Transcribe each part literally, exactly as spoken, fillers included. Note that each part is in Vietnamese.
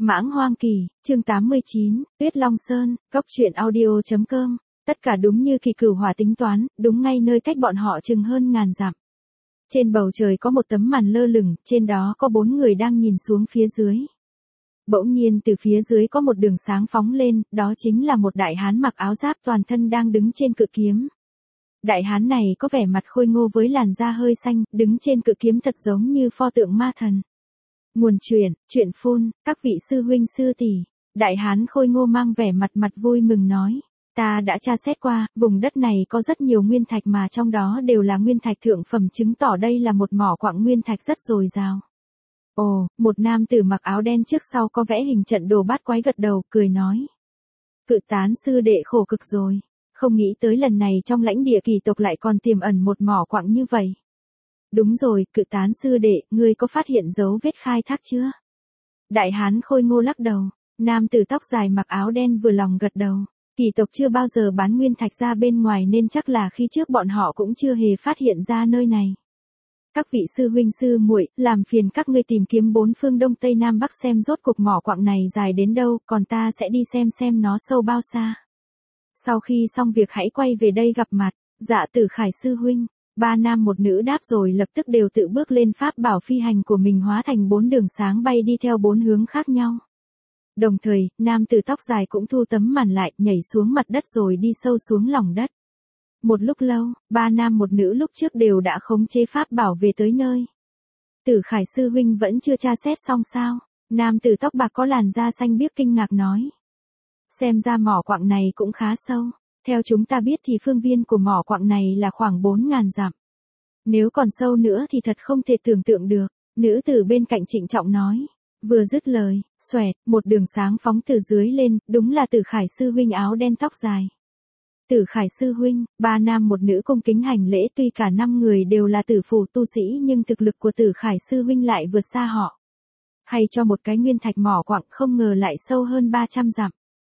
Mãng Hoang Kỳ, chương tám mươi chín, Tuyết Long Sơn, Cốc truyện audio chấm com. Tất cả đúng như Kỳ Cửu Hỏa tính toán, đúng ngay nơi cách bọn họ chừng hơn ngàn dặm. Trên bầu trời có một tấm màn lơ lửng, trên đó có bốn người đang nhìn xuống phía dưới. Bỗng nhiên từ phía dưới có một đường sáng phóng lên, đó chính là một đại hán mặc áo giáp toàn thân đang đứng trên cự kiếm. Đại hán này có vẻ mặt khôi ngô với làn da hơi xanh, đứng trên cự kiếm thật giống như pho tượng ma thần. Nguồn truyện, truyện phun, các vị sư huynh sư tỷ. Đại hán khôi ngô mang vẻ mặt mặt vui mừng nói. Ta đã tra xét qua, vùng đất này có rất nhiều nguyên thạch mà trong đó đều là nguyên thạch thượng phẩm, chứng tỏ đây là một mỏ quặng nguyên thạch rất dồi dào. Ồ, một nam tử mặc áo đen trước sau có vẽ hình trận đồ bát quái gật đầu, cười nói. Cự tán sư đệ khổ cực rồi. Không nghĩ tới lần này trong lãnh địa Kỳ tộc lại còn tiềm ẩn một mỏ quặng như vậy. Đúng rồi, cự tán sư đệ, ngươi có phát hiện dấu vết khai thác chưa? Đại hán khôi ngô lắc đầu, nam tử tóc dài mặc áo đen vừa lòng gật đầu. Kỳ tộc chưa bao giờ bán nguyên thạch ra bên ngoài nên chắc là khi trước bọn họ cũng chưa hề phát hiện ra nơi này. Các vị sư huynh sư muội, làm phiền các ngươi tìm kiếm bốn phương đông tây nam bắc xem rốt cuộc mỏ quặng này dài đến đâu, còn ta sẽ đi xem xem nó sâu bao xa. Sau khi xong việc hãy quay về đây gặp mặt. Dạ Tử Khải sư huynh. Ba nam một nữ đáp rồi lập tức đều tự bước lên pháp bảo phi hành của mình, hóa thành bốn đường sáng bay đi theo bốn hướng khác nhau. Đồng thời, nam tử tóc dài cũng thu tấm màn lại, nhảy xuống mặt đất rồi đi sâu xuống lòng đất. Một lúc lâu, ba nam một nữ lúc trước đều đã khống chế pháp bảo về tới nơi. Tử Khải sư huynh vẫn chưa tra xét xong sao? Nam tử tóc bạc có làn da xanh biếc kinh ngạc nói. Xem ra mỏ quặng này cũng khá sâu. Theo chúng ta biết thì phương viên của mỏ quặng này là khoảng bốn ngàn dặm. Nếu còn sâu nữa thì thật không thể tưởng tượng được. Nữ tử bên cạnh trịnh trọng nói. Vừa dứt lời, xoẹt, một đường sáng phóng từ dưới lên, đúng là Tử Khải sư huynh áo đen tóc dài. Tử Khải sư huynh, ba nam một nữ cung kính hành lễ, tuy cả năm người đều là tử phủ tu sĩ nhưng thực lực của Tử Khải sư huynh lại vượt xa họ. Hay cho một cái nguyên thạch mỏ quặng không ngờ lại sâu hơn ba trăm dặm.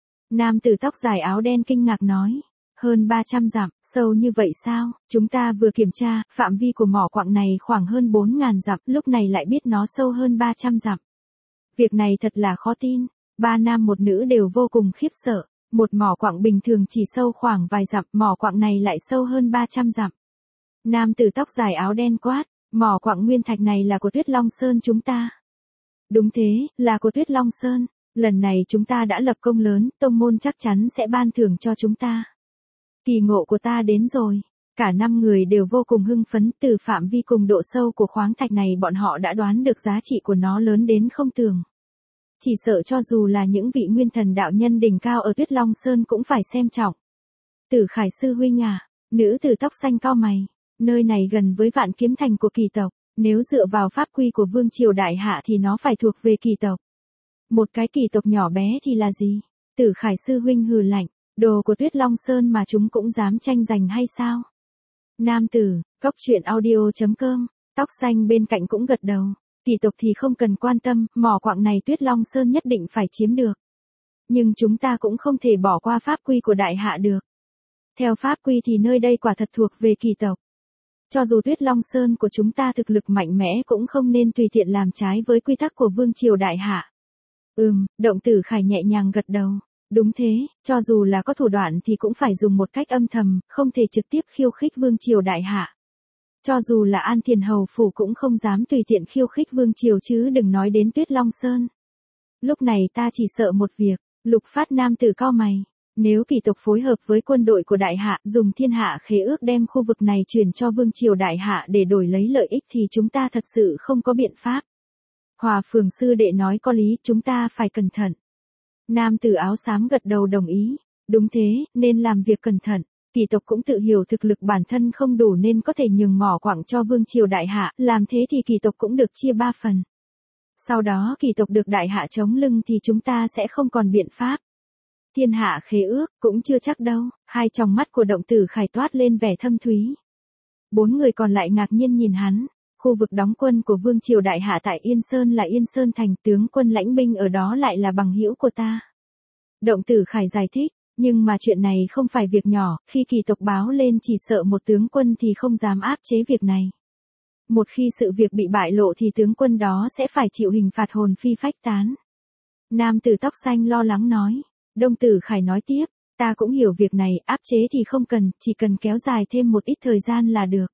Nam tử tóc dài áo đen kinh ngạc nói. Hơn ba trăm dặm, sâu như vậy sao? Chúng ta vừa kiểm tra, phạm vi của mỏ quặng này khoảng hơn bốn ngàn dặm, lúc này lại biết nó sâu hơn ba trăm dặm. Việc này thật là khó tin. Ba nam một nữ đều vô cùng khiếp sợ. Một mỏ quặng bình thường chỉ sâu khoảng vài dặm, mỏ quặng này lại sâu hơn ba trăm dặm. Nam tử tóc dài áo đen quát. Mỏ quặng nguyên thạch này là của Tuyết Long Sơn chúng ta. Đúng thế, là của Tuyết Long Sơn. Lần này chúng ta đã lập công lớn, tông môn chắc chắn sẽ ban thưởng cho chúng ta. Kỳ ngộ của ta đến rồi. Cả năm người đều vô cùng hưng phấn, từ phạm vi cùng độ sâu của khoáng thạch này bọn họ đã đoán được giá trị của nó lớn đến không tưởng. Chỉ sợ cho dù là những vị nguyên thần đạo nhân đỉnh cao ở Tuyết Long Sơn cũng phải xem trọng. Tử Khải sư huynh à, nữ tử tóc xanh cau mày, nơi này gần với Vạn Kiếm Thành của Kỳ tộc, nếu dựa vào pháp quy của Vương Triều Đại Hạ thì nó phải thuộc về Kỳ tộc. Một cái Kỳ tộc nhỏ bé thì là gì? Tử Khải sư huynh hừ lạnh, đồ của Tuyết Long Sơn mà chúng cũng dám tranh giành hay sao? Nam tử, Cốc truyện audio chấm com, tóc xanh bên cạnh cũng gật đầu. Kỳ tộc thì không cần quan tâm, mỏ quặng này Tuyết Long Sơn nhất định phải chiếm được. Nhưng chúng ta cũng không thể bỏ qua pháp quy của Đại Hạ được. Theo pháp quy thì nơi đây quả thật thuộc về Kỳ tộc. Cho dù Tuyết Long Sơn của chúng ta thực lực mạnh mẽ cũng không nên tùy tiện làm trái với quy tắc của Vương Triều Đại Hạ. Ừm, Động Tử Khải nhẹ nhàng gật đầu. Đúng thế, cho dù là có thủ đoạn thì cũng phải dùng một cách âm thầm, không thể trực tiếp khiêu khích Vương Triều Đại Hạ. Cho dù là An Thiền Hầu Phủ cũng không dám tùy tiện khiêu khích Vương Triều chứ đừng nói đến Tuyết Long Sơn. Lúc này ta chỉ sợ một việc, Lục Phát nam tử cau mày. Nếu Kỳ tộc phối hợp với quân đội của Đại Hạ dùng thiên hạ khế ước đem khu vực này chuyển cho Vương Triều Đại Hạ để đổi lấy lợi ích thì chúng ta thật sự không có biện pháp. Hòa Phường sư đệ nói có lý, chúng ta phải cẩn thận. Nam tử áo xám gật đầu đồng ý. Đúng thế, nên làm việc cẩn thận. Kỳ tộc cũng tự hiểu thực lực bản thân không đủ nên có thể nhường mỏ quặng cho Vương Triều Đại Hạ, làm thế thì Kỳ tộc cũng được chia ba phần. Sau đó Kỳ tộc được Đại Hạ chống lưng thì chúng ta sẽ không còn biện pháp. Thiên hạ khế ước, cũng chưa chắc đâu. Hai tròng mắt của Động Tử Khải toát lên vẻ thâm thúy. Bốn người còn lại ngạc nhiên nhìn hắn. Khu vực đóng quân của Vương Triều Đại Hạ tại Yên Sơn là Yên Sơn Thành, tướng quân lãnh binh ở đó lại là bằng hữu của ta. Động Tử Khải giải thích, nhưng mà chuyện này không phải việc nhỏ, khi Kỳ tộc báo lên chỉ sợ một tướng quân thì không dám áp chế việc này. Một khi sự việc bị bại lộ thì tướng quân đó sẽ phải chịu hình phạt hồn phi phách tán. Nam tử tóc xanh lo lắng nói. Đồng tử Khải nói tiếp, ta cũng hiểu việc này, áp chế thì không cần, chỉ cần kéo dài thêm một ít thời gian là được.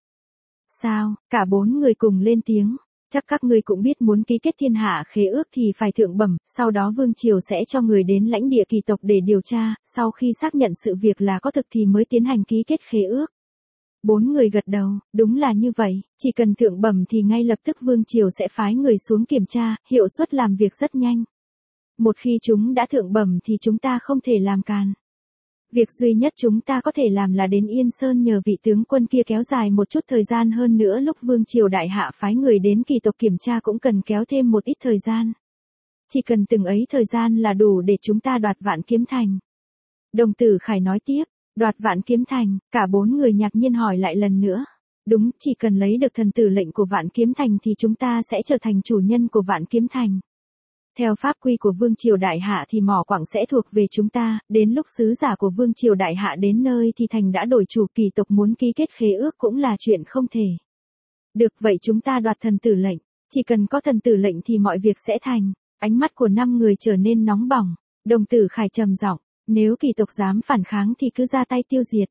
Sao? Cả bốn người cùng lên tiếng. Chắc các ngươi cũng biết muốn ký kết thiên hạ khế ước thì phải thượng bẩm, sau đó vương triều sẽ cho người đến lãnh địa kỳ tộc để điều tra, sau khi xác nhận sự việc là có thực thì mới tiến hành ký kết khế ước. Bốn người gật đầu, đúng là như vậy, chỉ cần thượng bẩm thì ngay lập tức vương triều sẽ phái người xuống kiểm tra, hiệu suất làm việc rất nhanh. Một khi chúng đã thượng bẩm thì chúng ta không thể làm càn. Việc duy nhất chúng ta có thể làm là đến Yên Sơn nhờ vị tướng quân kia kéo dài một chút thời gian hơn nữa, lúc vương triều đại hạ phái người đến kỳ tộc kiểm tra cũng cần kéo thêm một ít thời gian. Chỉ cần từng ấy thời gian là đủ để chúng ta đoạt Vạn Kiếm Thành. Đồng tử Khải nói tiếp, đoạt Vạn Kiếm Thành, cả bốn người ngạc nhiên hỏi lại lần nữa. Đúng, chỉ cần lấy được thần tử lệnh của Vạn Kiếm Thành thì chúng ta sẽ trở thành chủ nhân của Vạn Kiếm Thành. Theo pháp quy của Vương Triều Đại Hạ thì mỏ quặng sẽ thuộc về chúng ta, đến lúc sứ giả của Vương Triều Đại Hạ đến nơi thì thành đã đổi chủ, kỳ tộc muốn ký kết khế ước cũng là chuyện không thể. Được, vậy chúng ta đoạt thần tử lệnh, chỉ cần có thần tử lệnh thì mọi việc sẽ thành. Ánh mắt của năm người trở nên nóng bỏng. Đồng tử Khải trầm giọng, nếu kỳ tộc dám phản kháng thì cứ ra tay tiêu diệt.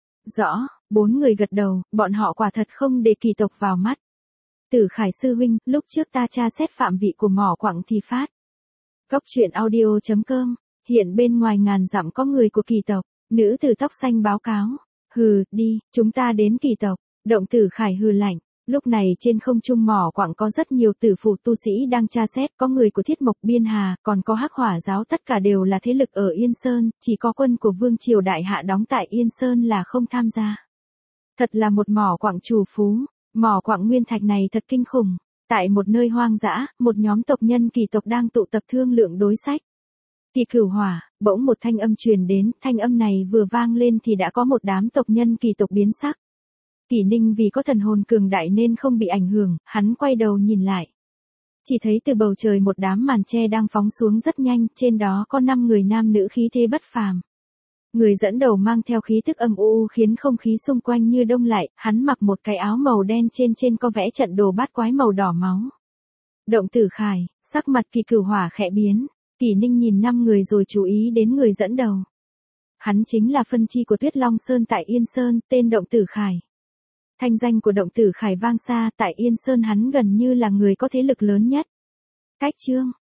Rõ, bốn người gật đầu, bọn họ quả thật không để kỳ tộc vào mắt. Tử Khải sư huynh, lúc trước ta tra xét phạm vị của mỏ quặng thì phát. Cốc truyện audio chấm com, hiện bên ngoài ngàn dặm có người của kỳ tộc, nữ tử tóc xanh báo cáo. Hừ, đi, chúng ta đến kỳ tộc. Động tử Khải hừ lạnh. Lúc này trên không trung mỏ quặng có rất nhiều tử phụ tu sĩ đang tra xét, có người của Thiết Mộc Biên Hà, còn có Hắc Hỏa giáo, tất cả đều là thế lực ở Yên Sơn, chỉ có quân của Vương Triều Đại Hạ đóng tại Yên Sơn là không tham gia. Thật là một mỏ quặng trù phú, mỏ quặng nguyên thạch này thật kinh khủng. Tại một nơi hoang dã, một nhóm tộc nhân kỳ tộc đang tụ tập thương lượng đối sách. Kỳ Cửu Hỏa, bỗng một thanh âm truyền đến, thanh âm này vừa vang lên thì đã có một đám tộc nhân kỳ tộc biến sắc. Kỷ Ninh vì có thần hồn cường đại nên không bị ảnh hưởng, hắn quay đầu nhìn lại. Chỉ thấy từ bầu trời một đám màn che đang phóng xuống rất nhanh, trên đó có năm người nam nữ khí thế bất phàm. Người dẫn đầu mang theo khí tức âm u khiến không khí xung quanh như đông lại, hắn mặc một cái áo màu đen, trên trên có vẽ trận đồ bát quái màu đỏ máu. Động tử Khải, sắc mặt Kỳ Cửu Hỏa khẽ biến, Kỷ Ninh nhìn năm người rồi chú ý đến người dẫn đầu. Hắn chính là phân chi của Tuyết Long Sơn tại Yên Sơn, tên Động tử Khải. Thanh danh của Động tử Khải vang xa, tại Yên Sơn hắn gần như là người có thế lực lớn nhất. Cách chương